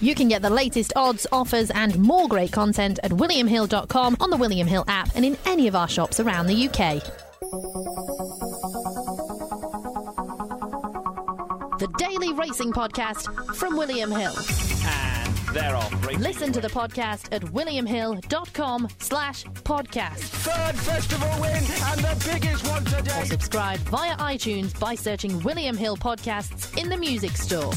You can get the latest odds, offers and more great content at williamhill.com, on the William Hill app and in any of our shops around the UK. The Daily Racing Podcast from William Hill. And they're off. Listen to the podcast at williamhill.com/podcast. Third festival win and the biggest one today. Or subscribe via iTunes by searching William Hill Podcasts in the music store.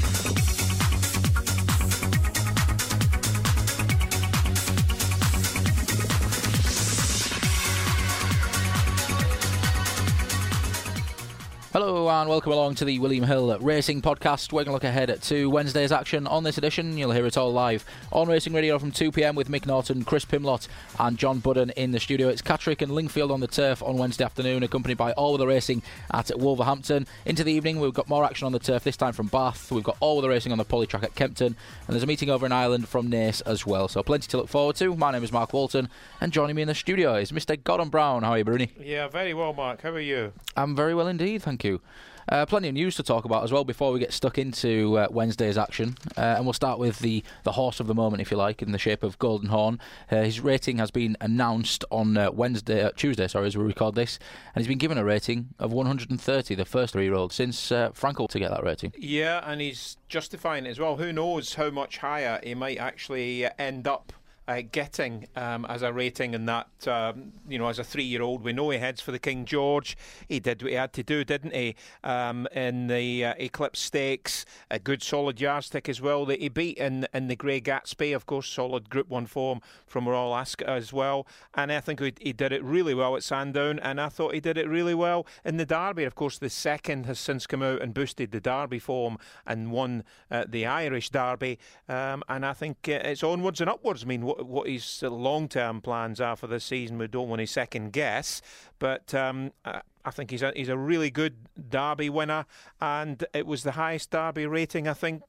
Hello and welcome along to the William Hill Racing Podcast. We're going to look ahead to Wednesday's action on this edition. You'll hear it all live on Racing Radio from 2 p.m. with Mick Norton, Chris Pimlott and John Budden in the studio. It's Catterick and Lingfield on the turf on Wednesday afternoon, accompanied by All Weather Racing at Wolverhampton. Into the evening, we've got more action on the turf, this time from Bath. We've got All Weather Racing on the Poly Track at Kempton, and there's a meeting over in Ireland from Naas as well. So plenty to look forward to. My name is Mark Walton, and joining me in the studio is Mr. Gordon Brown. How are you, Bruni? Yeah, very well, Mark. How are you? I'm very well indeed, thank you. Plenty of news to talk about as well before we get stuck into Wednesday's action, and we'll start with the horse of the moment, if you like, in the shape of Golden Horn. His rating has been announced on Tuesday, as we record this, and he's been given a rating of 130, the first 3-year-old since Frankel to get that rating. Yeah, and he's justifying it as well. Who knows how much higher he might actually end up getting as a rating, and that as a 3-year-old, we know he heads for the King George. He did what he had to do, didn't he? In the Eclipse Stakes, a good solid yardstick as well that he beat in the Grey Gatsby, of course, solid Group 1 form from Royal Ascot as well. And I think he did it really well at Sandown, and I thought he did it really well in the Derby. Of course, the second has since come out and boosted the Derby form and won the Irish Derby. And I think it's onwards and upwards. I mean, what his long-term plans are for this season, we don't want to second guess, but I think he's a really good Derby winner, and it was the highest Derby rating I think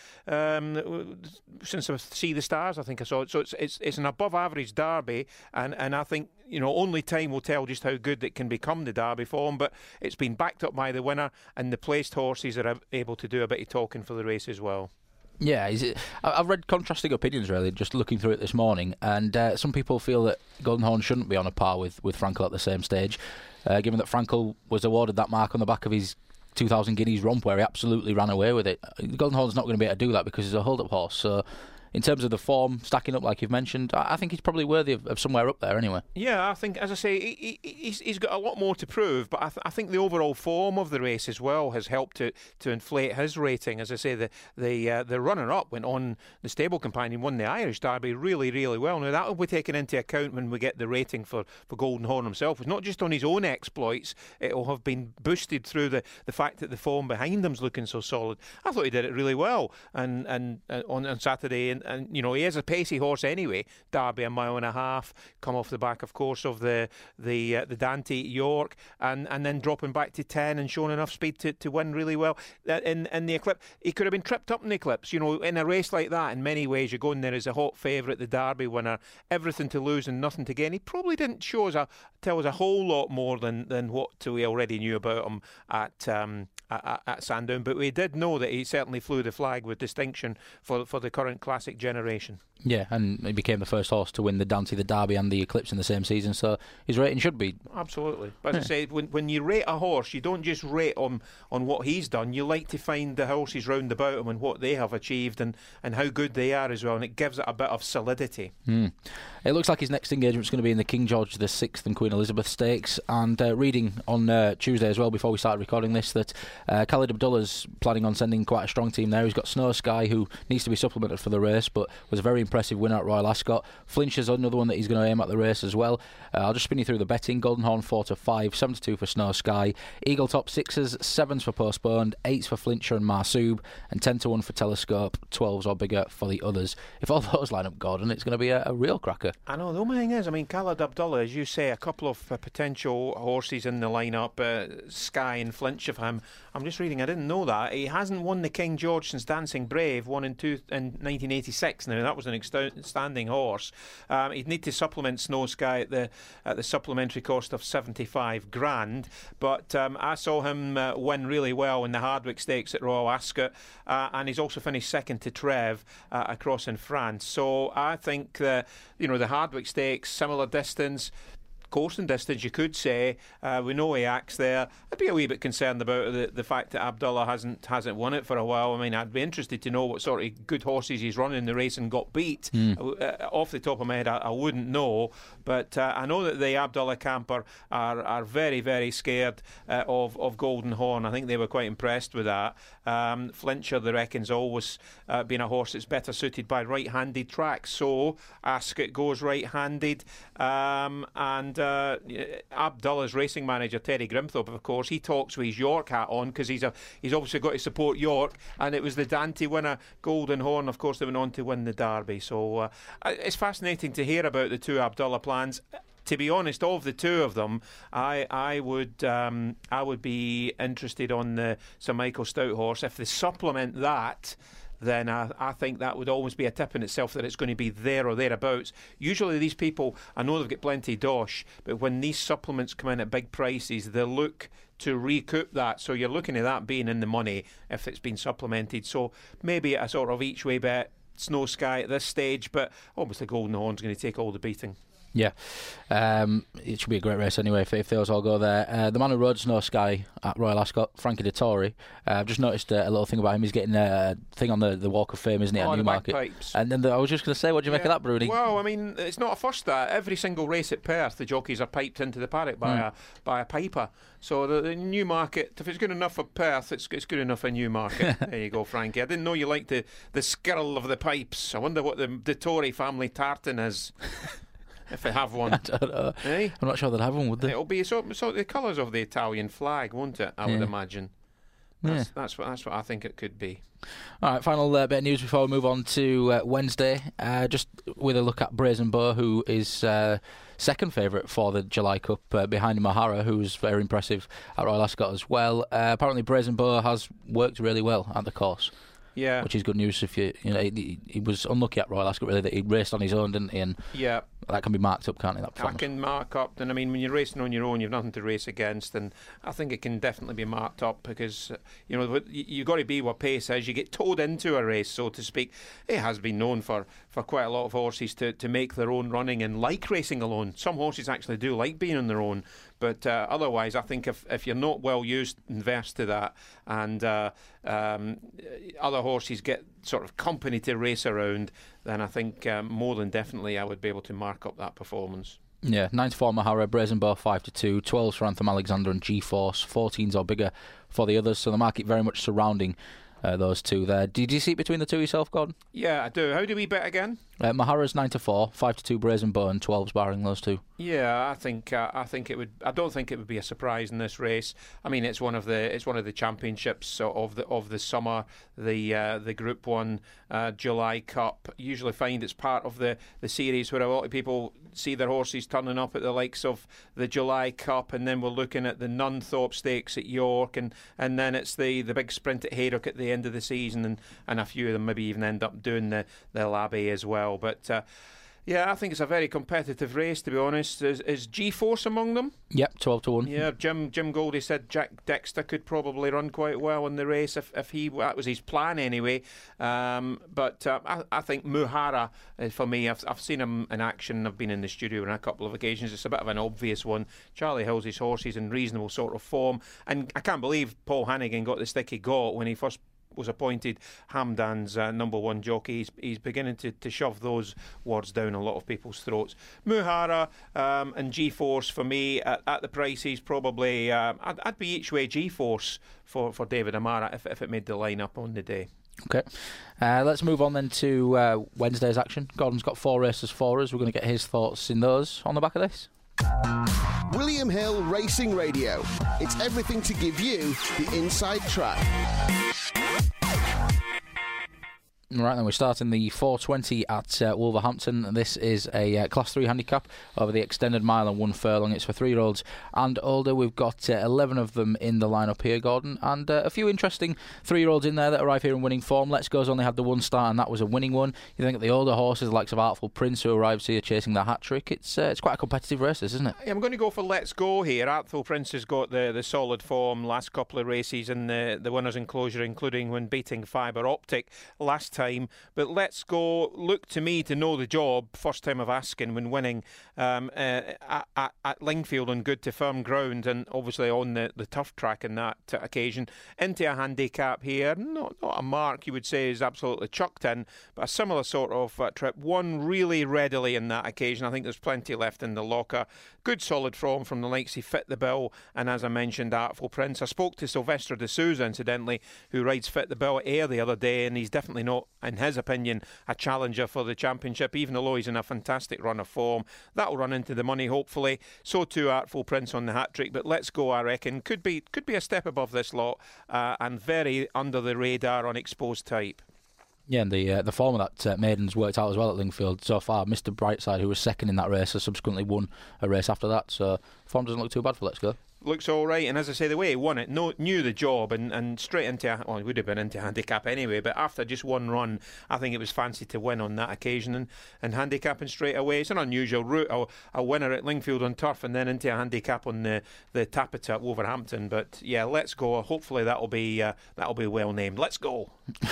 since I see the stars. I think I saw it. So it's an above-average Derby, and I think only time will tell just how good it can become, the Derby form. But it's been backed up by the winner, and the placed horses are able to do a bit of talking for the race as well. Yeah, I've read contrasting opinions really, just looking through it this morning, and some people feel that Golden Horn shouldn't be on a par with Frankel at the same stage, given that Frankel was awarded that mark on the back of his 2000 Guineas romp where he absolutely ran away with it. Golden Horn's not going to be able to do that because he's a hold-up horse, so in terms of the form stacking up like you've mentioned, I think he's probably worthy of somewhere up there anyway. Yeah, I think, as I say, he's got a lot more to prove, but I think the overall form of the race as well has helped to inflate his rating. As I say, the runner-up went on, the stable companion won the Irish Derby really, really well. Now, that will be taken into account when we get the rating for Golden Horn himself. It's not just on his own exploits, it will have been boosted through the fact that the form behind him's looking so solid. I thought he did it really well and on Saturday, and he is a pacey horse anyway. Derby 1.5 miles, come off the back, of course, of the Dante York, and then dropping back to 10 and showing enough speed to win really well in the Eclipse. He could have been tripped up in the Eclipse. In a race like that, in many ways, you're going there as a hot favourite, the Derby winner, everything to lose and nothing to gain. He probably didn't tell us a whole lot more than what we already knew about him at Sandown, but we did know that he certainly flew the flag with distinction for the current classic generation. Yeah, and he became the first horse to win the Dante, the Derby and the Eclipse in the same season, so his rating should be... Absolutely. But as I say, when you rate a horse, you don't just rate on what he's done. You like to find the horses round about him and what they have achieved and how good they are as well, and it gives it a bit of solidity. It looks like his next engagement is going to be in the King George VI and Queen Elizabeth Stakes, and reading on Tuesday as well, before we started recording this, that Khalid Abdullah's planning on sending quite a strong team there. He's got Snow Sky, who needs to be supplemented for the race, but was a very impressive winner at Royal Ascot. Flinch is another one that he's going to aim at the race as well. I'll just spin you through the betting. Golden Horn 4-5, 7-2 for Snow Sky. Eagle Top 6s, 7s for Postponed, 8s for Flincher and Marsoob, and 10-1 for Telescope, 12s or bigger for the others. If all those line up, Gordon, it's going to be a real cracker. I know, the only thing is, Khalid Abdullah, as you say, a couple of potential horses in the lineup, Sky and Flinch of him, I'm just reading, I didn't know that. He hasn't won the King George since Dancing Brave, won in 1986. Now, that was an outstanding horse. He'd need to supplement Snow Sky at the supplementary cost of 75 grand. But I saw him win really well in the Hardwick Stakes at Royal Ascot, and he's also finished second to Trev across in France. So I think the Hardwick Stakes, similar distance, coursing distance, you could say. We know he acts there. I'd be a wee bit concerned about the fact that Abdullah hasn't won it for a while. I mean, I'd be interested to know what sort of good horses he's run in the race and got beat. Off the top of my head, I wouldn't know. But I know that the Abdullah camper are very, very scared of Golden Horn. I think they were quite impressed with that. Flincher, they reckon's always been a horse that's better suited by right-handed tracks. So Ascot goes right-handed. And Abdullah's racing manager, Terry Grimthorpe, of course, he talks with his York hat on because he's obviously got to support York, and it was the Dante winner, Golden Horn, of course, that went on to win the Derby. So it's fascinating to hear about the two Abdullah plans. To be honest, of the two of them, I would be interested on the Sir Michael Stoute horse. If they supplement that, then I think that would always be a tip in itself that it's going to be there or thereabouts. Usually these people, I know they've got plenty of dosh, but when these supplements come in at big prices, they look to recoup that. So you're looking at that being in the money if it's been supplemented. So maybe a sort of each way bet, Snow Sky at this stage, but obviously Golden Horn's going to take all the beating. Yeah, it should be a great race anyway if those all go there. The man who rode Snow Sky at Royal Ascot, Frankie Dettori, I've just noticed a little thing about him. He's getting a thing on the Walk of Fame, isn't he, at Newmarket? Bagpipes. And then I was just going to say, what do you make of that, Bruni? Well, I mean, it's not a first that. Every single race at Perth, the jockeys are piped into the paddock by a piper. So the Newmarket, if it's good enough for Perth, it's good enough for Newmarket. There you go, Frankie. I didn't know you liked the skirl of the pipes. I wonder what the Dettori family tartan is. If they have one. I don't know. Eh? I'm not sure they'd have one, would they? It'll be sort of the colours of the Italian flag, won't it? I would imagine. That's what I think it could be. All right, final bit of news before we move on to Wednesday. Just with a look at Brazen Beau, who is second favourite for the July Cup behind Mahara, who's very impressive at Royal Ascot as well. Apparently Brazen Beau has worked really well at the course. Yeah, which is good news. If he was unlucky at Royal Ascot, really, that he raced on his own, didn't he? And that can be marked up, can't it? That performance? I can mark up, and I mean, when you're racing on your own, you've nothing to race against, and I think it can definitely be marked up because you've got to be what pace is. You get towed into a race, so to speak. It has been known for quite a lot of horses to make their own running and like racing alone. Some horses actually do like being on their own. But otherwise, I think if you're not well used and versed to that, and other horses get sort of company to race around, then I think more than definitely I would be able to mark up that performance. Yeah, 9-4 Mahara, Brazen Beau 5-2, 12s for Anthem Alexander and G-Force, 14s or bigger for the others. So the market very much surrounding those two there. Did you see it between the two yourself, Gordon? Yeah, I do. How do we bet again? Mahara's 9-4, 5-2 Brazen Beau, and 12s barring those two. Yeah, I think it would. I don't think it would be a surprise in this race. I mean, it's one of the championships of the summer, the Group 1 July Cup. Usually find it's part of the series where a lot of people see their horses turning up at the likes of the July Cup, and then we're looking at the Nunthorpe Stakes at York, and then it's the big sprint at Haydock at the end of the season, and a few of them maybe even end up doing the Labby as well. But yeah, I think it's a very competitive race, to be honest. Is G-Force among them? Yep, 12-1. Yeah, Jim Goldie said Jack Dexter could probably run quite well in the race if that was his plan anyway. But I think Muhara, for me, I've seen him in action. I've been in the studio on a couple of occasions. It's a bit of an obvious one. Charlie Hill's his horse. He's in reasonable sort of form. And I can't believe Paul Hannigan got the stick he got when he first was appointed Hamdan's number one jockey. He's beginning to shove those words down a lot of people's throats. Muhara and G-Force for me at the prices probably I'd be each way G-Force for David Amara if it made the lineup on the day. Okay, let's move on then to Wednesday's action. Gordon's got 4 races for us. We're going to get his thoughts in those on the back of this. William Hill Racing Radio. It's everything to give you the inside track. Right, then we start in the 4:20 at Wolverhampton. This is a Class 3 handicap over the extended mile and 1 furlong. It's for 3-year-olds and older. We've got 11 of them in the lineup here, Gordon, and a few interesting 3-year-olds in there that arrive here in winning form. Let's Go's only had the one start, and that was a winning one. You think of the older horses, the likes of Artful Prince, who arrives here chasing the hat-trick. It's quite a competitive race, isn't it? I'm going to go for Let's Go here. Artful Prince has got the solid form last couple of races in the winners' enclosure, including when beating Fibre Optic last time. But Let's Go look to me to know the job, first time of asking, when winning at Lingfield on good to firm ground, and obviously on the turf track in that occasion. Into a handicap here, not a mark you would say is absolutely chucked in, but a similar sort of trip. Won really readily in that occasion. I think there's plenty left in the locker. Good solid form from the likes of Fit the Bill, and as I mentioned, Artful Prince. I spoke to Sylvester de Souza, incidentally, who rides Fit the Bill at Ayr the other day, and he's definitely not, in his opinion, a challenger for the championship, even though he's in a fantastic run of form. That'll run into the money, hopefully. So too Artful Prince on the hat-trick, but Let's Go, I reckon, could be a step above this lot, and very under the radar on exposed type. Yeah, and the form of that maiden's worked out as well at Lingfield so far. Mr. Brightside, who was second in that race, has subsequently won a race after that, so form doesn't look too bad for Let's Go. Looks all right, and as I say, the way he won it, knew the job, and straight into he would have been into handicap anyway, but after just one run, I think it was fancy to win on that occasion, and handicapping straight away. It's an unusual route, a winner at Lingfield on turf and then into a handicap on the Tappet at Wolverhampton. But yeah, Let's Go. Hopefully that'll be well named. Let's go.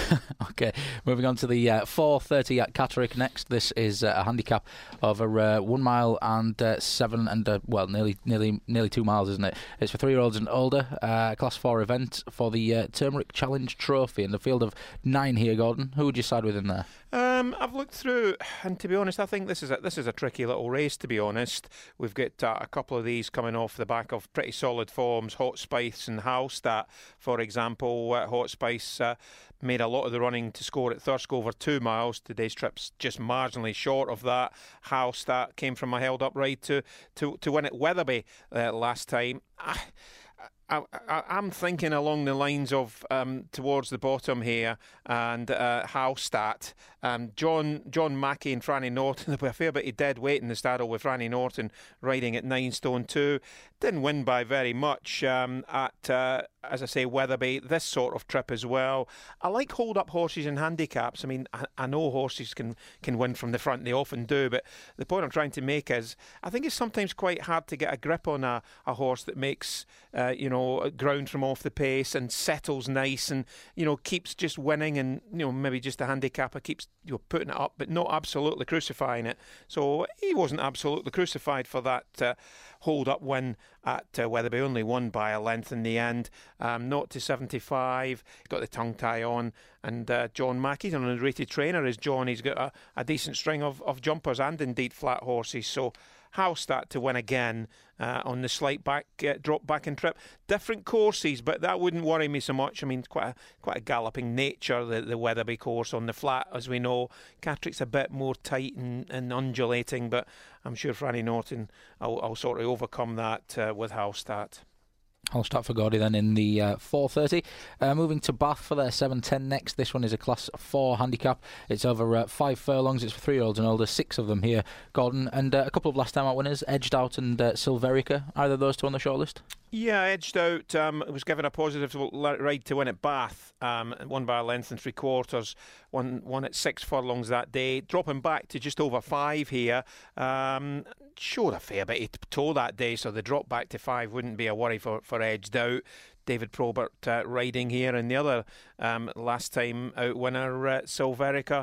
Okay, moving on to the 4:30 at Catterick next. This is a handicap over 1 mile and 7 and nearly 2 miles, isn't it? It's for 3-year-olds and older. Class 4 event for the Turmeric Challenge Trophy in the field of 9 here, Gordon. Who would you side with in there? I've looked through, and to be honest, I think this is a tricky little race. To be honest, we've got a couple of these coming off the back of pretty solid forms. Hot Spice and Halstat, for example. Hot Spice made a lot of the running to score at Thirsk over 2 miles. Today's trip's just marginally short of that. Halstat came from a held-up ride to win at Wetherby last time. I'm thinking along the lines of towards the bottom here, and Halstat. John Mackey and Franny Norton. There'll be a fair bit of dead weight in the saddle with Franny Norton riding at 9 stone 2. Didn't win by very much at, as I say, Wetherby. This sort of trip as well. I like hold-up horses in handicaps. I mean, I know horses can win from the front. They often do. But the point I'm trying to make is, I think it's sometimes quite hard to get a grip on a horse that makes, ground from off the pace and settles nice and, keeps just winning, and, maybe just a handicapper keeps putting it up but not absolutely crucifying it. So he wasn't absolutely crucified for that hold-up win at Wetherby. Only won by a length in the end. 0-75. Got the tongue tie on, and John Mackey's an unrated trainer as John. He's got a decent string of jumpers and indeed flat horses. So Halstat to win again on the slight drop back and trip. Different courses, but that wouldn't worry me so much. I mean, it's quite a galloping nature, the Wetherby course on the flat, as we know. Catterick's a bit more tight and undulating, but I'm sure Franny Norton will sort of overcome that with Halstat. Halstat for Gordy then in the 4:30. Moving to Bath for their 7:10 next. This one is a Class 4 handicap. It's over 5 furlongs. It's for 3-year-olds and older. 6 of them here, Gordon. And a couple of last time out winners, Edged Out and Silverica. Either of those two on the shortlist? Yeah, Edged Out was given a positive ride to win at Bath. Won by a length and 3/4. Won at 6 furlongs that day. Dropping back to just over 5 here. Showed a fair bit of toe that day, so the drop back to 5 wouldn't be a worry for Edged Out. David Probert riding here, and the other last time out winner, Silverica,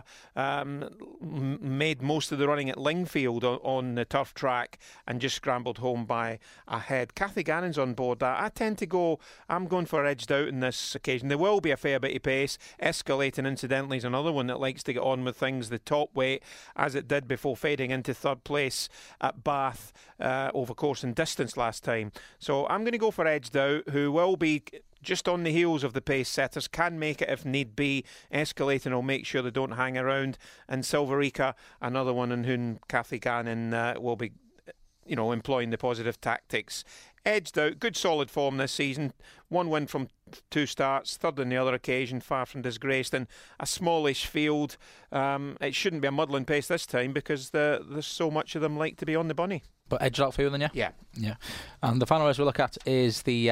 made most of the running at Lingfield on the turf track and just scrambled home by a head. Kathy Gannon's on board that. I'm going for Edged Out in this occasion. There will be a fair bit of pace. Escalating, incidentally, is another one that likes to get on with things the top weight, as it did before fading into third place at Bath over course and distance last time. So I'm going to go for Edged Out, who will be just on the heels of the pace setters, can make it if need be. Escalating will make sure they don't hang around, and Silverica, another one in whom Kathy Gannon will be employing the positive tactics. edged out. Good solid form this season. 1 win from 2 starts, third on the other occasion, far from disgraced, and a smallish field. It shouldn't be a muddling pace this time because there's so much of them like to be on the bunny. But edged out for you then, yeah? Yeah. And the final race we'll look at is the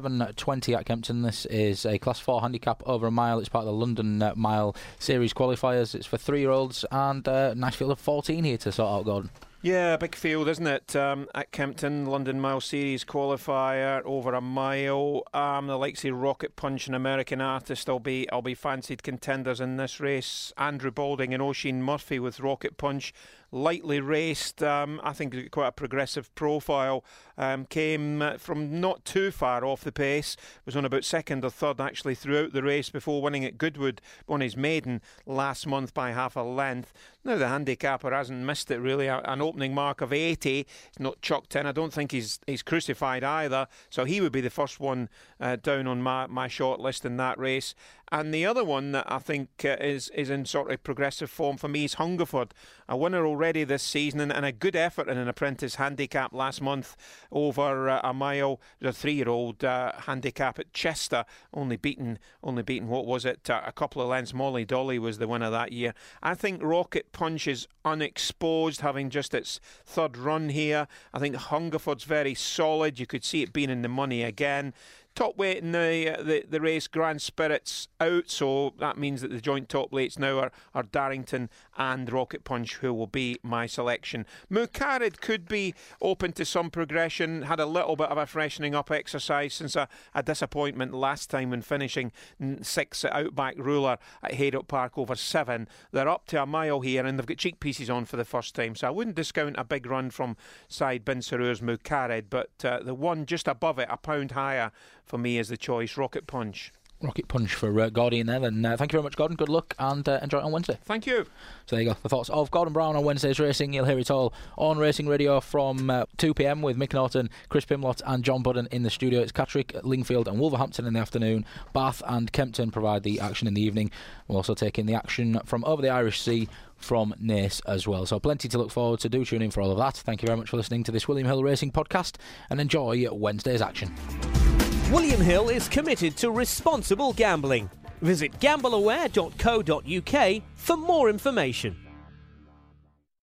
7:20 at Kempton. This is a Class 4 handicap over a mile. It's part of the London Mile Series qualifiers. It's for 3-year-olds and a nice field of 14 here to sort out, Gordon. Yeah, big field, isn't it? At Kempton, London Mile Series qualifier over a mile. The likes of Rocket Punch and American Artist, I'll be fancied contenders in this race. Andrew Balding and Oisin Murphy with Rocket Punch. Lightly raced, I think quite a progressive profile. Came from not too far off the pace. Was on about second or third actually throughout the race before winning at Goodwood on his maiden last month by half a length. Now the handicapper hasn't missed it really. An opening mark of 80. He's not chucked in. I don't think he's crucified either. So he would be the first one down on my short list in that race. And the other one that I think is in sort of progressive form for me is Hungerford. A winner already this season and a good effort in an apprentice handicap last month over a mile. The 3-year-old handicap at Chester, only beaten what was it? A couple of lengths. Molly Dolly was the winner that year. I think Rocket Punch is unexposed, having just its third run here. I think Hungerford's very solid. You could see it being in the money again. Top weight in the race, Grand Spirit's out, so that means that the joint top weights now are Darrington and Rocket Punch, who will be my selection. Mucarid could be open to some progression, had a little bit of a freshening up exercise since a disappointment last time when finishing 6th at Outback Ruler at Haydock Park over 7. They're up to a mile here and they've got cheek pieces on for the first time, so I wouldn't discount a big run from side Bin Sarour's Mucarid, but the one just above it, a pound higher, for me is the choice, Rocket Punch. Rocket Punch for Gordon there. Then thank you very much, Gordon. Good luck and enjoy it on Wednesday. Thank you. So there you go. The thoughts of Gordon Brown on Wednesday's racing. You'll hear it all on Racing Radio from 2 p.m. with Mick Norton, Chris Pimlott and John Budden in the studio. It's Catterick, Lingfield and Wolverhampton in the afternoon. Bath and Kempton provide the action in the evening. We'll also take in the action from over the Irish Sea from Naas as well. So plenty to look forward to. Do tune in for all of that. Thank you very much for listening to this William Hill Racing podcast and enjoy Wednesday's action. William Hill is committed to responsible gambling. Visit gambleaware.co.uk for more information.